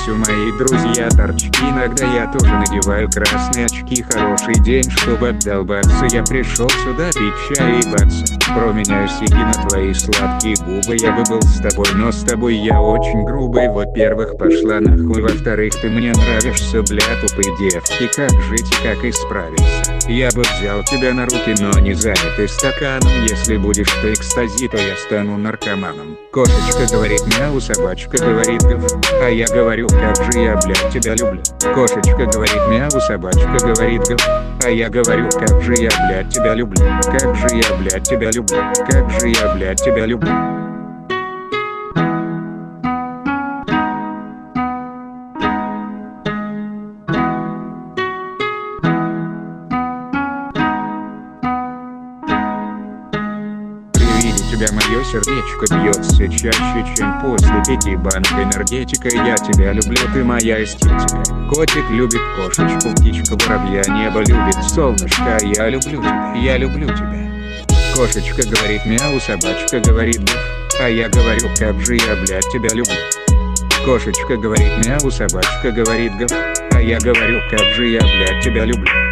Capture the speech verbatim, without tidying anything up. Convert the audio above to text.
у мои друзья торчки. Иногда я тоже надеваю красные очки. Хороший день, чтобы обдолбаться. Я пришел сюда пить чай и ебаться. Променяю сиги на твои сладкие губы. Я бы был с тобой, но с тобой я очень грубый. Во-первых, пошла нахуй. Во-вторых, ты мне нравишься, бля, тупые девки. Как жить и как исправиться? Я бы взял тебя на руки, но не занятый стаканом. Если будешь ты экстази, то я стану наркоманом. Кошечка говорит мяу, собачка говорит гав. А я говорю, как же я, блядь, тебя люблю. Кошечка говорит мяу, собачка говорит гав. А я говорю, как же я, блядь, тебя люблю. Как же я, блядь, тебя люблю. Как же я, блядь, тебя люблю. У тебя мое сердечко бьется чаще, чем после пяти банок энергетика. Я тебя люблю, ты моя эстетика. Котик любит кошечку, птичка воробья, небо любит солнышко. Я люблю тебя, я люблю тебя. Кошечка говорит мяу, собачка говорит гав. А я говорю, как же я, блядь, тебя люблю. Кошечка говорит мяу, собачка говорит гав. А я говорю, как же я, блядь, тебя люблю.